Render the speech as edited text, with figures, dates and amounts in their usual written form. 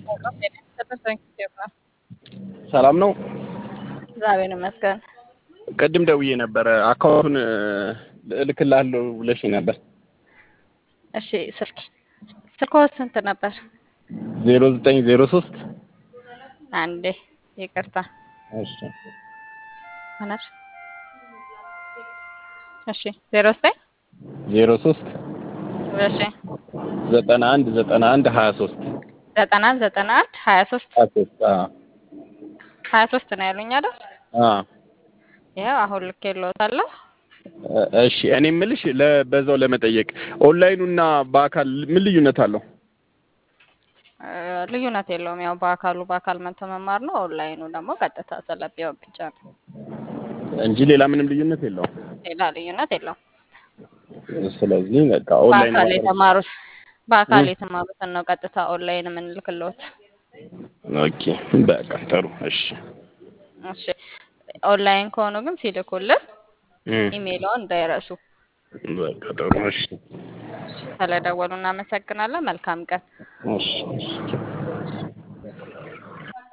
ሰላም ጤና ይስጥልኝ ይገባል። ሰላም ነው። እግዚአብሔር ይመስገን። ቅድም ደውዬ ነበረ አካውንቱን እልክልሃለሁ ብለሽኝ ነበር። እሺ ስልክዎ ስንት ነበር? 0903 አንዴ ይቅርታ እሺ ማለት እሺ 09 03 እሺ 91 91 23 91 23 23 23 ነው ያሉኝ አይደል? አ ያው አሁን ልኬልዎታለሁ። እሺ እኔ የምልሽ በዛው ለመጠየቅ ኦንላይኑና በአካል ምን ልዩነት አለው? ልዩነት የለውም። ያው በአካል መጥቶ መማር ነው። ኦንላይኑ ደግሞ ቀጥታ ስለቢሆን ብቻ ነው እንጂ ሌላ ምንም ልዩነት የለውም። ሌላ ልዩነት የለውም። ስለዚህ በቃ ኦንላይን በአካል የተማሩትን ነው ቀጥታ ኦንላይን የምንልክልዎት። ኦኬ በቃ ጥሩ እሺ። እሺ ኦንላይን ከሆኑ ግን ሲልኩልን ኢሜይልዎን እንዳይረሱ። በቃ ጥሩ እሺ። ስለደወሉ እናመሰግናለን። መልካም ቀን። እሺ